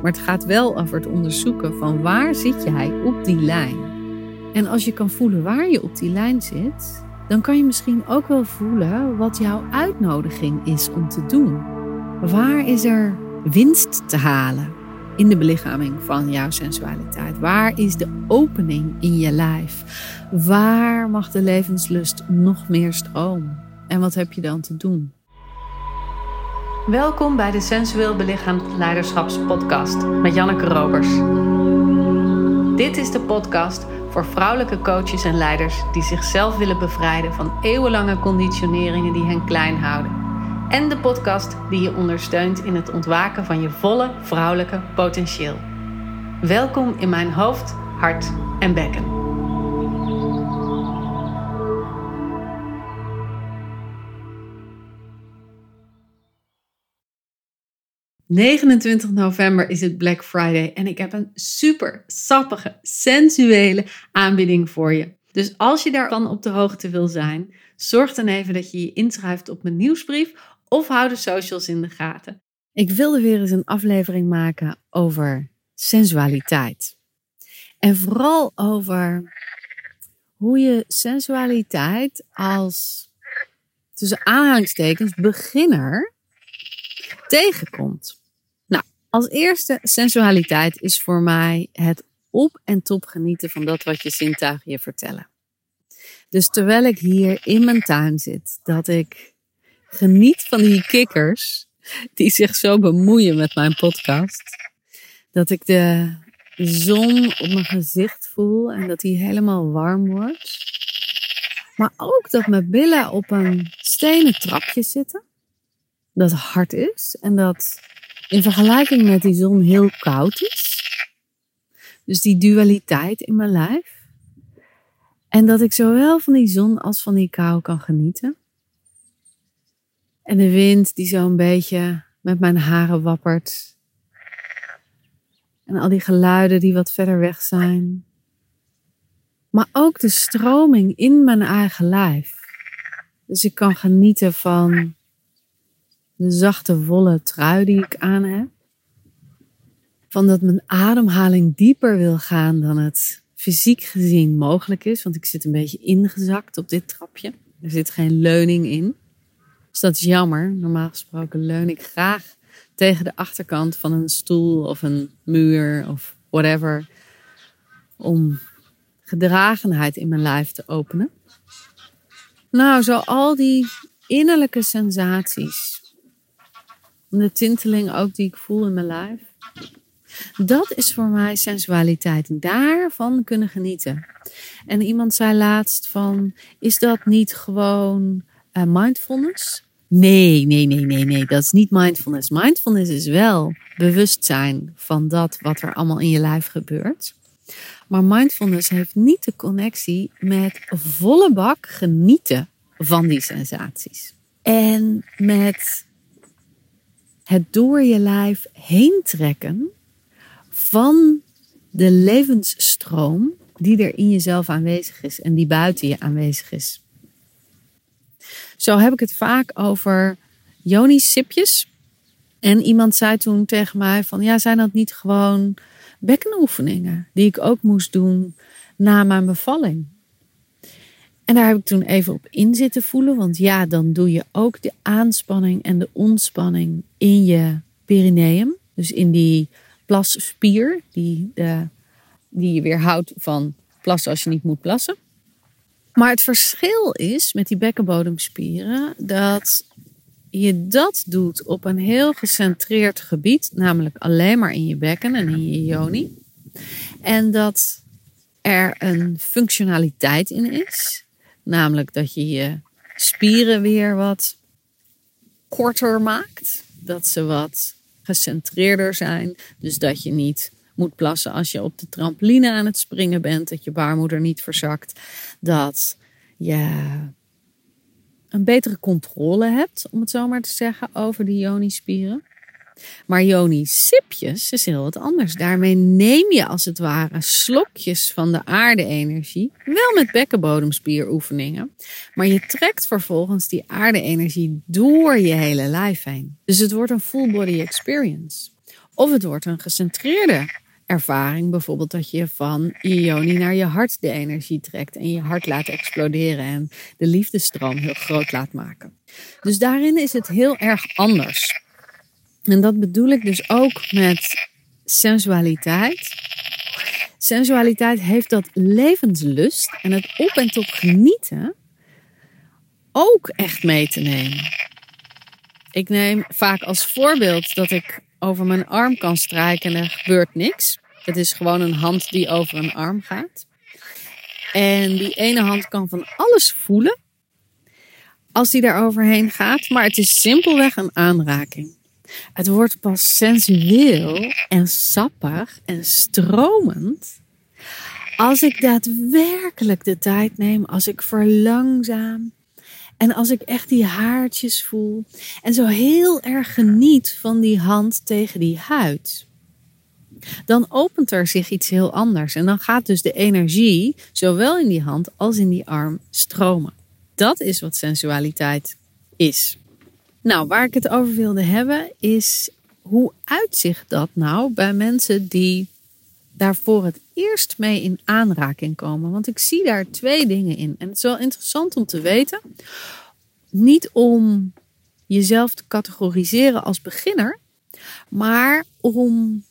Maar het gaat wel over het onderzoeken van waar zit jij op die lijn. En als je kan voelen waar je op die lijn zit, dan kan je misschien ook wel voelen wat jouw uitnodiging is om te doen. Waar is er winst te halen in de belichaming van jouw sensualiteit? Waar is de opening in je lijf? Waar mag de levenslust nog meer stromen? En wat heb je dan te doen? Welkom bij de Sensueel Belichaamd Leiderschapspodcast met Janneke Robers. Dit is de podcast voor vrouwelijke coaches en leiders die zichzelf willen bevrijden van eeuwenlange conditioneringen die hen klein houden. En de podcast die je ondersteunt in het ontwaken van je volle vrouwelijke potentieel. Welkom in mijn hoofd, hart en bekken. ...29 november is het Black Friday en ik heb een super sappige, sensuele aanbieding voor je. Dus als je daarvan op de hoogte wil zijn, zorg dan even dat je je inschrijft op mijn nieuwsbrief of hou de socials in de gaten. Ik wilde weer eens een aflevering maken over sensualiteit. En vooral over hoe je sensualiteit als, tussen aanhalingstekens, beginner tegenkomt. Nou, als eerste, sensualiteit is voor mij het op en top genieten van dat wat je zintuigen je vertellen. Dus terwijl ik hier in mijn tuin zit, dat ik geniet van die kikkers die zich zo bemoeien met mijn podcast. Dat ik de zon op mijn gezicht voel en dat die helemaal warm wordt. Maar ook dat mijn billen op een stenen trapje zitten. Dat hard is en dat in vergelijking met die zon heel koud is. Dus die dualiteit in mijn lijf. En dat ik zowel van die zon als van die kou kan genieten. En de wind die zo een beetje met mijn haren wappert. En al die geluiden die wat verder weg zijn. Maar ook de stroming in mijn eigen lijf. Dus ik kan genieten van de zachte wollen trui die ik aan heb. Van dat mijn ademhaling dieper wil gaan dan het fysiek gezien mogelijk is. Want ik zit een beetje ingezakt op dit trapje. Er zit geen leuning in. Dus dat is jammer. Normaal gesproken leun ik graag tegen de achterkant van een stoel of een muur of whatever. Om gedragenheid in mijn lijf te openen. Nou, zo al die innerlijke sensaties. De tinteling ook die ik voel in mijn lijf. Dat is voor mij sensualiteit. Daarvan kunnen genieten. En iemand zei laatst van, is dat niet gewoon mindfulness? Nee. Dat is niet mindfulness. Mindfulness is wel bewustzijn van dat wat er allemaal in je lijf gebeurt. Maar mindfulness heeft niet de connectie met volle bak genieten van die sensaties. En met het door je lijf heen trekken van de levensstroom die er in jezelf aanwezig is en die buiten je aanwezig is. Zo heb ik het vaak over yoni-sipjes. En iemand zei toen tegen mij van, ja, zijn dat niet gewoon bekkenoefeningen die ik ook moest doen na mijn bevalling? En daar heb ik toen even op in zitten voelen. Want ja, dan doe je ook de aanspanning en de ontspanning in je perineum. Dus in die plasspier die je weerhoudt van plassen als je niet moet plassen. Maar het verschil is met die bekkenbodemspieren dat je dat doet op een heel gecentreerd gebied. Namelijk alleen maar in je bekken en in je yoni. En dat er een functionaliteit in is. Namelijk dat je je spieren weer wat korter maakt. Dat ze wat gecentreerder zijn. Dus dat je niet moet plassen als je op de trampoline aan het springen bent. Dat je baarmoeder niet verzakt. Dat je een betere controle hebt, om het zo maar te zeggen, over die yoni-spieren. Maar yoni-sipjes is heel wat anders. Daarmee neem je als het ware slokjes van de aarde-energie. Wel met bekkenbodemspieroefeningen. Maar je trekt vervolgens die aarde-energie door je hele lijf heen. Dus het wordt een full body experience. Of het wordt een gecentreerde ervaring. Bijvoorbeeld dat je van je yoni naar je hart de energie trekt. En je hart laat exploderen. En de liefdesstroom heel groot laat maken. Dus daarin is het heel erg anders. En dat bedoel ik dus ook met sensualiteit. Sensualiteit heeft dat levenslust en het op en top genieten ook echt mee te nemen. Ik neem vaak als voorbeeld dat ik over mijn arm kan strijken en er gebeurt niks. Het is gewoon een hand die over een arm gaat. En die ene hand kan van alles voelen als die daar overheen gaat. Maar het is simpelweg een aanraking. Het wordt pas sensueel en sappig en stromend als ik daadwerkelijk de tijd neem, als ik verlangzaam en als ik echt die haartjes voel en zo heel erg geniet van die hand tegen die huid. Dan opent er zich iets heel anders en dan gaat dus de energie zowel in die hand als in die arm stromen. Dat is wat sensualiteit is. Nou, waar ik het over wilde hebben is, hoe uitzicht dat nou bij mensen die daar voor het eerst mee in aanraking komen? Want ik zie daar twee dingen in. En het is wel interessant om te weten. Niet om jezelf te categoriseren als beginner, maar om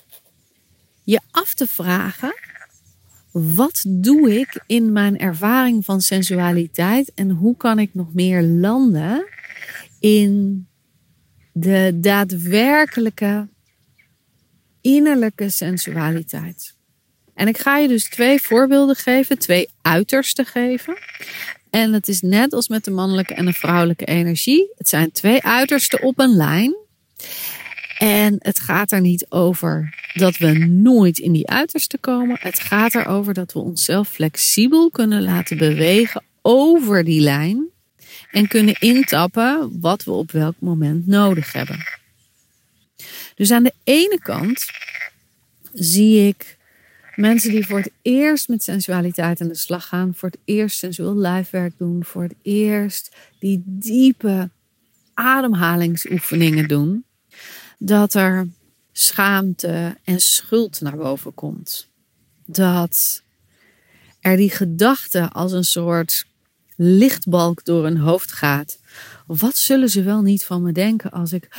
je af te vragen, wat doe ik in mijn ervaring van sensualiteit en hoe kan ik nog meer landen in de daadwerkelijke innerlijke sensualiteit. En ik ga je dus 2 voorbeelden geven, 2 uitersten geven. En het is net als met de mannelijke en de vrouwelijke energie. Het zijn 2 uitersten op een lijn. En het gaat er niet over dat we nooit in die uitersten komen. Het gaat erover dat we onszelf flexibel kunnen laten bewegen over die lijn. En kunnen intappen wat we op welk moment nodig hebben. Dus aan de ene kant zie ik mensen die voor het eerst met sensualiteit aan de slag gaan. Voor het eerst sensueel lijfwerk doen. Voor het eerst die diepe ademhalingsoefeningen doen. Dat er schaamte en schuld naar boven komt. Dat er die gedachte als een soort lichtbalk door hun hoofd gaat. Wat zullen ze wel niet van me denken als ik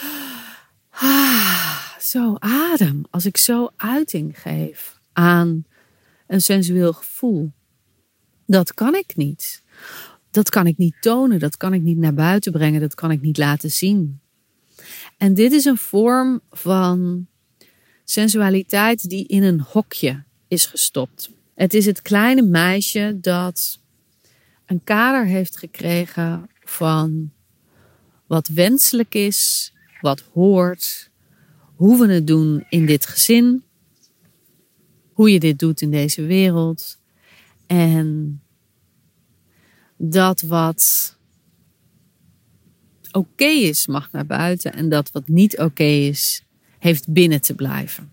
zo adem. Als ik zo uiting geef aan een sensueel gevoel. Dat kan ik niet. Dat kan ik niet tonen. Dat kan ik niet naar buiten brengen. Dat kan ik niet laten zien. En dit is een vorm van sensualiteit die in een hokje is gestopt. Het is het kleine meisje dat een kader heeft gekregen van wat wenselijk is, wat hoort, hoe we het doen in dit gezin, hoe je dit doet in deze wereld en dat wat oké is mag naar buiten en dat wat niet oké is heeft binnen te blijven.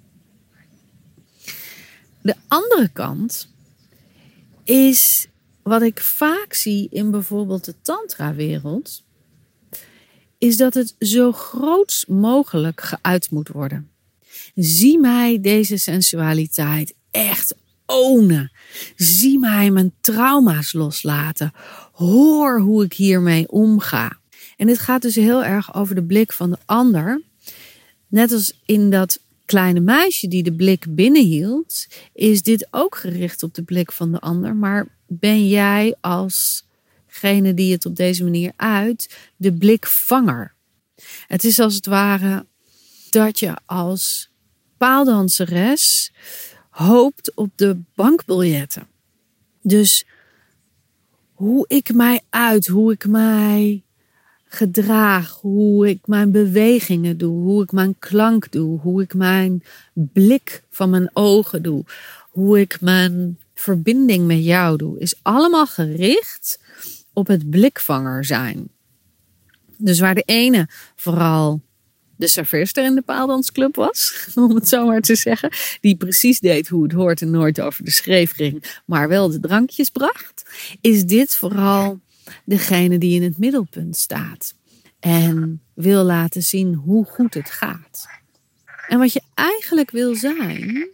De andere kant is wat ik vaak zie in bijvoorbeeld de tantra-wereld, is dat het zo groot mogelijk geuit moet worden. Zie mij deze sensualiteit echt ownen. Zie mij mijn trauma's loslaten. Hoor hoe ik hiermee omga. En dit gaat dus heel erg over de blik van de ander. Net als in dat kleine meisje die de blik binnenhield, is dit ook gericht op de blik van de ander. Maar ben jij alsgene die het op deze manier uit, de blikvanger? Het is als het ware dat je als paaldanseres hoopt op de bankbiljetten. Dus hoe ik mij uit, hoe ik mij gedraag, hoe ik mijn bewegingen doe, hoe ik mijn klank doe, hoe ik mijn blik van mijn ogen doe, hoe ik mijn verbinding met jou doe, is allemaal gericht op het blikvanger zijn. Dus waar de ene vooral de serveerster in de paaldansclub was, om het zo maar te zeggen, die precies deed hoe het hoort en nooit over de schreef ging, maar wel de drankjes bracht, is dit vooral degene die in het middelpunt staat en wil laten zien hoe goed het gaat. En wat je eigenlijk wil zijn,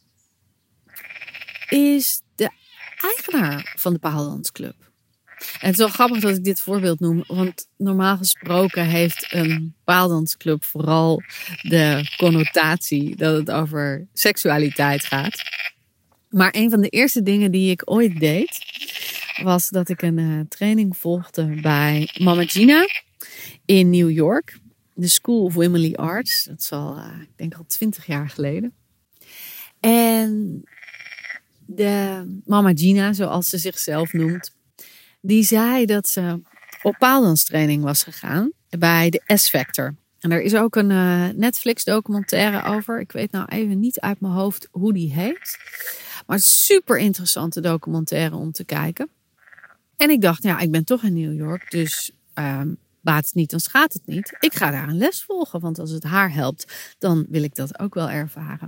is de eigenaar van de paaldansclub. En het is wel grappig dat ik dit voorbeeld noem, want normaal gesproken heeft een paaldansclub vooral de connotatie dat het over seksualiteit gaat. Maar een van de eerste dingen die ik ooit deed, was dat ik een training volgde bij Mama Gina in New York. De School of Womanly Arts. Dat is al, ik denk al 20 jaar geleden. En de Mama Gina, zoals ze zichzelf noemt, die zei dat ze op paaldanstraining was gegaan bij de S-Factor. En er is ook een Netflix documentaire over. Ik weet nou even niet uit mijn hoofd hoe die heet. Maar het is super interessante documentaire om te kijken. En ik dacht, ja, ik ben toch in New York, dus baat het niet, dan schaadt het niet. Ik ga daar een les volgen, want als het haar helpt, dan wil ik dat ook wel ervaren.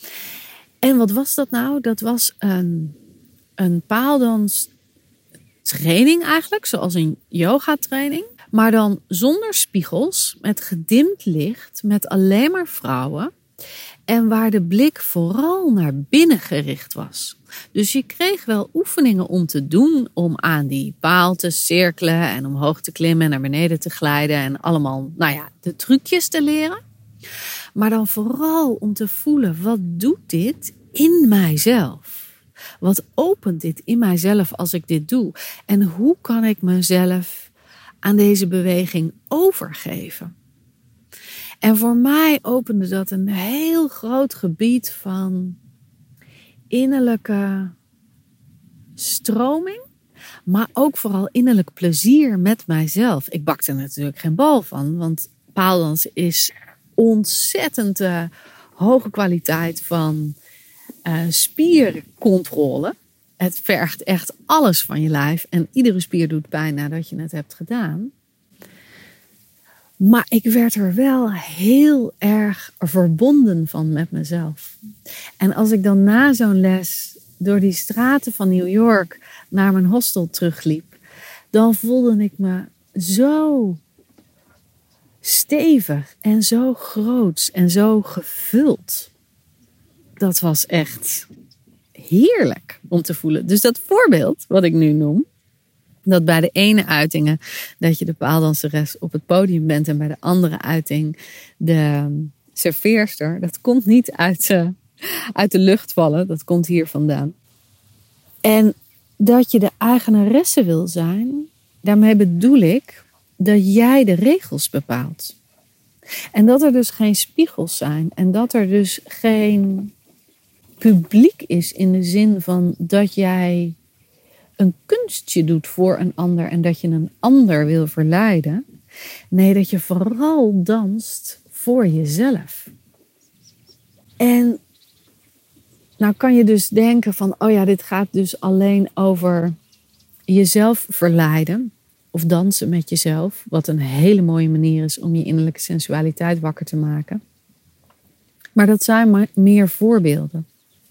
En wat was dat nou? Dat was een paaldans training eigenlijk, zoals een yogatraining. Maar dan zonder spiegels, met gedimd licht, met alleen maar vrouwen. En waar de blik vooral naar binnen gericht was. Dus je kreeg wel oefeningen om te doen, om aan die paal te cirkelen en omhoog te klimmen en naar beneden te glijden. En allemaal, de trucjes te leren. Maar dan vooral om te voelen, wat doet dit in mijzelf? Wat opent dit in mijzelf als ik dit doe? En hoe kan ik mezelf aan deze beweging overgeven? En voor mij opende dat een heel groot gebied van innerlijke stroming. Maar ook vooral innerlijk plezier met mijzelf. Ik bakte er natuurlijk geen bal van. Want paaldans is ontzettend hoge kwaliteit van spiercontrole. Het vergt echt alles van je lijf. En iedere spier doet pijn nadat je het hebt gedaan. Maar ik werd er wel heel erg verbonden van met mezelf. En als ik dan na zo'n les door die straten van New York naar mijn hostel terugliep, dan voelde ik me zo stevig en zo groots en zo gevuld. Dat was echt heerlijk om te voelen. Dus dat voorbeeld wat ik nu noem, dat bij de ene uitingen dat je de paaldanseres op het podium bent en bij de andere uiting de serveerster, dat komt niet uit de lucht vallen, dat komt hier vandaan. En dat je de eigenaresse wil zijn, daarmee bedoel ik dat jij de regels bepaalt. En dat er dus geen spiegels zijn en dat er dus geen publiek is in de zin van dat jij een kunstje doet voor een ander en dat je een ander wil verleiden. Nee, dat je vooral danst voor jezelf. En nou kan je dus denken van, oh ja, dit gaat dus alleen over jezelf verleiden of dansen met jezelf. Wat een hele mooie manier is om je innerlijke sensualiteit wakker te maken. Maar dat zijn maar meer voorbeelden.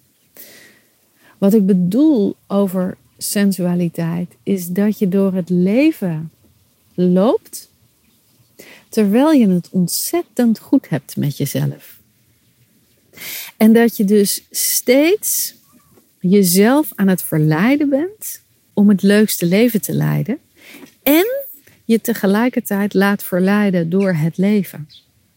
Wat ik bedoel over sensualiteit is dat je door het leven loopt terwijl je het ontzettend goed hebt met jezelf. En dat je dus steeds jezelf aan het verleiden bent om het leukste leven te leiden en je tegelijkertijd laat verleiden door het leven.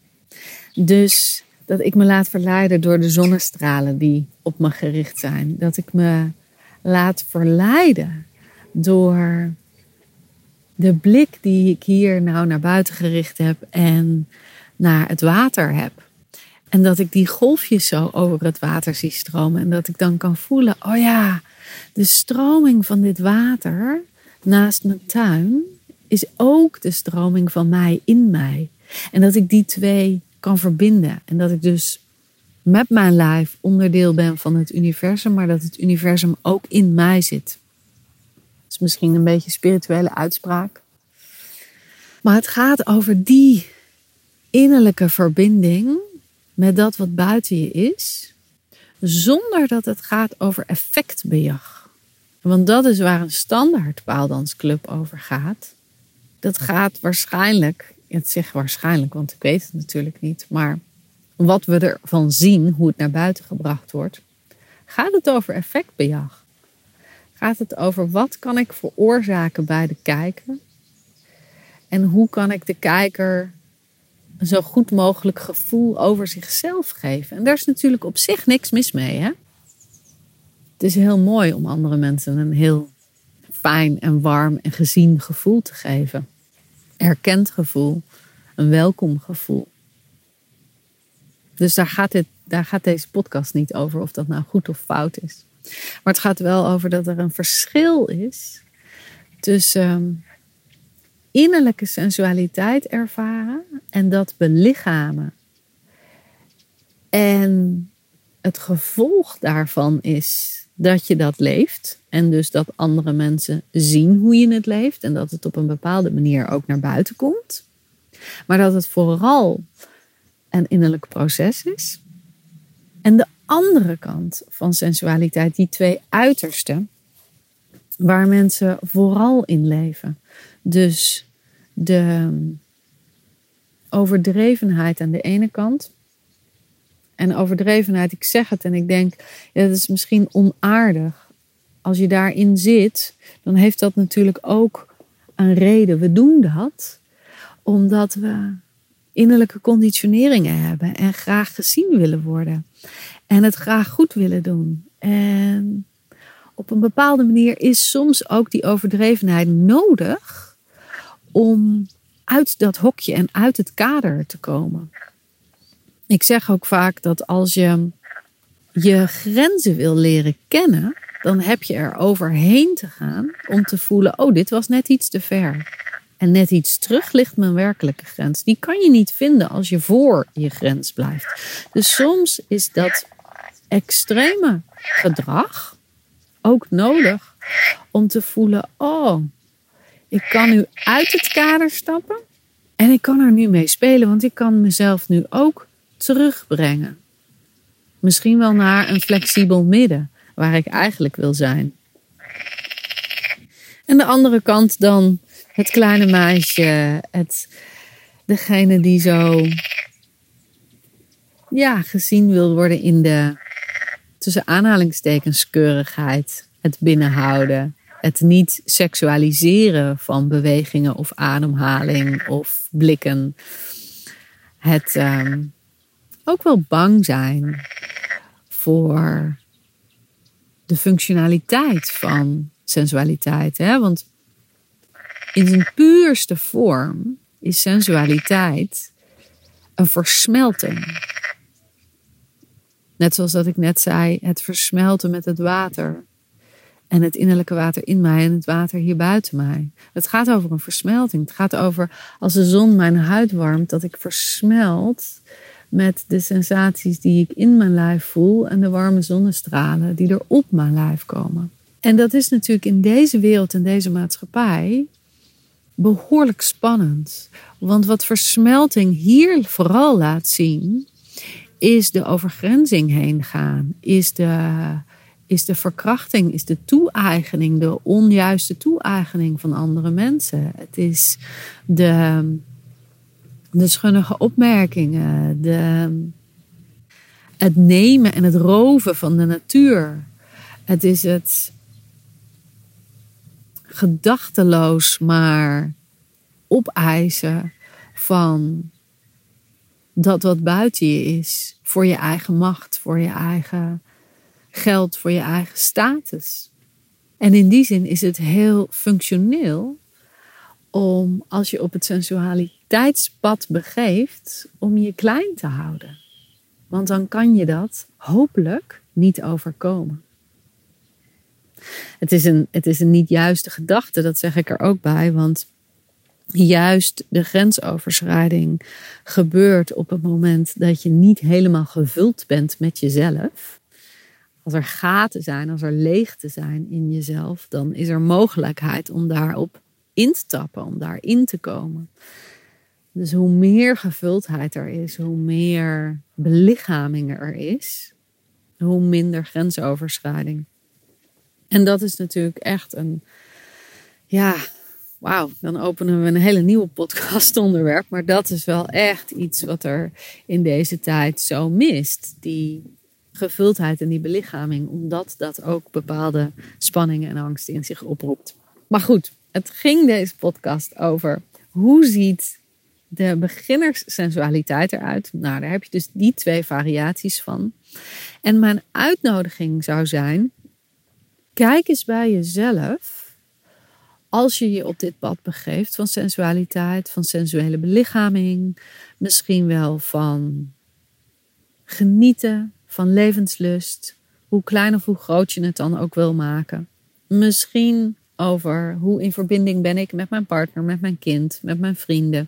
Dus dat ik me laat verleiden door de zonnestralen die op me gericht zijn. Dat ik me laat verleiden door de blik die ik hier nou naar buiten gericht heb en naar het water heb. En dat ik die golfjes zo over het water zie stromen. En dat ik dan kan voelen, oh ja, de stroming van dit water naast mijn tuin is ook de stroming van mij in mij. En dat ik die twee kan verbinden. En dat ik dus met mijn lijf onderdeel ben van het universum, maar dat het universum ook in mij zit. Dat is misschien een beetje een spirituele uitspraak. Maar het gaat over die innerlijke verbinding met dat wat buiten je is, zonder dat het gaat over effectbejag. Want dat is waar een standaard paaldansclub over gaat. Dat gaat waarschijnlijk, het zeg waarschijnlijk, want ik weet het natuurlijk niet, maar wat we ervan zien, hoe het naar buiten gebracht wordt, gaat het over effectbejag. Gaat het over wat kan ik veroorzaken bij de kijker en hoe kan ik de kijker een zo goed mogelijk gevoel over zichzelf geven. En daar is natuurlijk op zich niks mis mee. Hè? Het is heel mooi om andere mensen een heel fijn en warm en gezien gevoel te geven. Erkend gevoel, een welkom gevoel. Dus daar gaat deze podcast niet over of dat nou goed of fout is. Maar het gaat wel over dat er een verschil is tussen innerlijke sensualiteit ervaren en dat belichamen. En het gevolg daarvan is dat je dat leeft. En dus dat andere mensen zien hoe je het leeft. En dat het op een bepaalde manier ook naar buiten komt. Maar dat het vooral een innerlijk proces is. En de andere kant van sensualiteit, die twee uitersten, waar mensen vooral in leven. Dus de overdrevenheid aan de ene kant. En overdrevenheid, ik zeg het en ik denk, ja, dat is misschien onaardig. Als je daarin zit, dan heeft dat natuurlijk ook een reden. We doen dat omdat we innerlijke conditioneringen hebben en graag gezien willen worden. En het graag goed willen doen. En op een bepaalde manier is soms ook die overdrevenheid nodig om uit dat hokje en uit het kader te komen. Ik zeg ook vaak dat als je je grenzen wil leren kennen, dan heb je er overheen te gaan om te voelen, oh, dit was net iets te ver. En net iets terug ligt mijn werkelijke grens. Die kan je niet vinden als je voor je grens blijft. Dus soms is dat extreme gedrag ook nodig om te voelen, oh, ik kan nu uit het kader stappen en ik kan er nu mee spelen, want ik kan mezelf nu ook terugbrengen. Misschien wel naar een flexibel midden, waar ik eigenlijk wil zijn. En de andere kant dan het kleine meisje, degene die zo gezien wil worden in de tussen aanhalingstekens keurigheid, het binnenhouden, het niet seksualiseren van bewegingen of ademhaling of blikken. Het ook wel bang zijn voor de functionaliteit van sensualiteit. Hè? Want in zijn puurste vorm is sensualiteit een versmelting. Net zoals dat ik net zei, het versmelten met het water. En het innerlijke water in mij en het water hier buiten mij. Het gaat over een versmelting. Het gaat over als de zon mijn huid warmt, dat ik versmelt met de sensaties die ik in mijn lijf voel en de warme zonnestralen die er op mijn lijf komen. En dat is natuurlijk in deze wereld en deze maatschappij behoorlijk spannend. Want wat versmelting hier vooral laat zien, is de overgrenzing heen gaan. Is de verkrachting, is de toe-eigening, de onjuiste toe-eigening van andere mensen. Het is de schunnige opmerkingen, het nemen en het roven van de natuur. Het is het gedachteloos maar opeisen van dat wat buiten je is. Voor je eigen macht, voor je eigen geld, voor je eigen status. En in die zin is het heel functioneel om, als je op het sensualiteitspad begeeft, om je klein te houden. Want dan kan je dat hopelijk niet overkomen. Het is een niet juiste gedachte, dat zeg ik er ook bij, want juist de grensoverschrijding gebeurt op het moment dat je niet helemaal gevuld bent met jezelf. Als er gaten zijn, als er leegte zijn in jezelf, dan is er mogelijkheid om daarop in te tappen, om daarin te komen. Dus hoe meer gevuldheid er is, hoe meer belichaming er is, hoe minder grensoverschrijding. En dat is natuurlijk echt Wauw, dan openen we een hele nieuwe podcastonderwerp. Maar dat is wel echt iets wat er in deze tijd zo mist. Die gevuldheid en die belichaming. Omdat dat ook bepaalde spanningen en angsten in zich oproept. Maar goed, het ging deze podcast over hoe ziet de beginnerssensualiteit eruit. Nou, daar heb je dus die 2 variaties van. En mijn uitnodiging zou zijn, kijk eens bij jezelf. Als je je op dit pad begeeft van sensualiteit, van sensuele belichaming, misschien wel van genieten, van levenslust, hoe klein of hoe groot je het dan ook wil maken. Misschien over hoe in verbinding ben ik met mijn partner, met mijn kind, met mijn vrienden.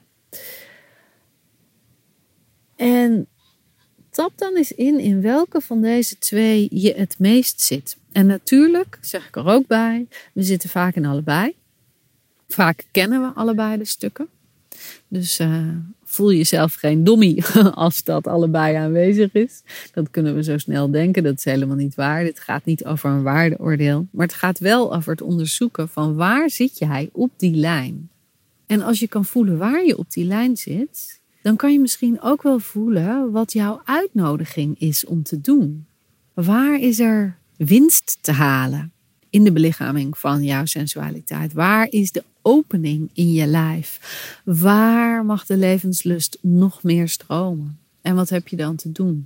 En tap dan eens in welke van deze 2 je het meest zit. En natuurlijk, zeg ik er ook bij, we zitten vaak in allebei. Vaak kennen we allebei de stukken. Dus voel jezelf geen dommie als dat allebei aanwezig is. Dat kunnen we zo snel denken. Dat is helemaal niet waar. Dit gaat niet over een waardeoordeel. Maar het gaat wel over het onderzoeken van waar zit jij op die lijn. En als je kan voelen waar je op die lijn zit, dan kan je misschien ook wel voelen wat jouw uitnodiging is om te doen. Waar is er winst te halen in de belichaming van jouw sensualiteit? Waar is de opening in je lijf? Waar mag de levenslust nog meer stromen? En wat heb je dan te doen?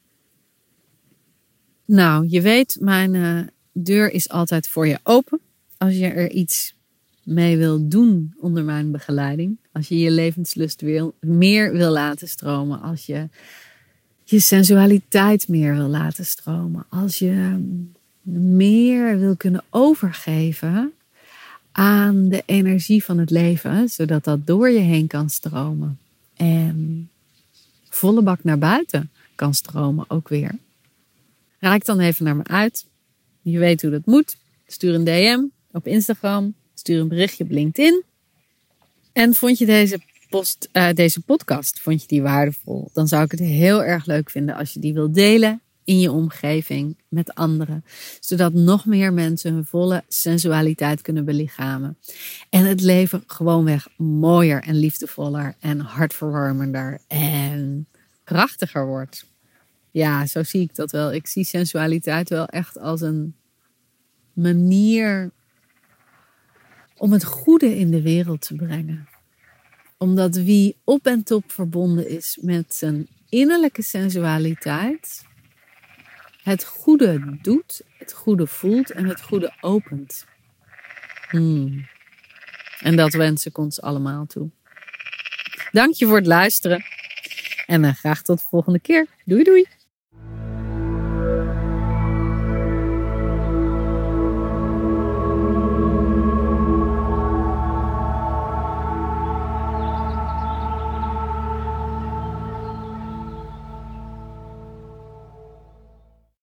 Nou, je weet, mijn deur is altijd voor je open. Als je er iets mee wil doen onder mijn begeleiding. Als je je levenslust meer wil laten stromen. Als je je sensualiteit meer wil laten stromen. Als je meer wil kunnen overgeven aan de energie van het leven, zodat dat door je heen kan stromen. En volle bak naar buiten kan stromen ook weer. Raak dan even naar me uit. Je weet hoe dat moet. Stuur een DM op Instagram. Stuur een berichtje op LinkedIn. En vond je deze podcast vond je die waardevol? Dan zou ik het heel erg leuk vinden als je die wilt delen in je omgeving met anderen. Zodat nog meer mensen hun volle sensualiteit kunnen belichamen. En het leven gewoonweg mooier en liefdevoller en hartverwarmender en krachtiger wordt. Ja, zo zie ik dat wel. Ik zie sensualiteit wel echt als een manier om het goede in de wereld te brengen. Omdat wie op en top verbonden is met zijn innerlijke sensualiteit, het goede doet, het goede voelt en het goede opent. En dat wens ik ons allemaal toe. Dank je voor het luisteren. En graag tot de volgende keer. Doei doei.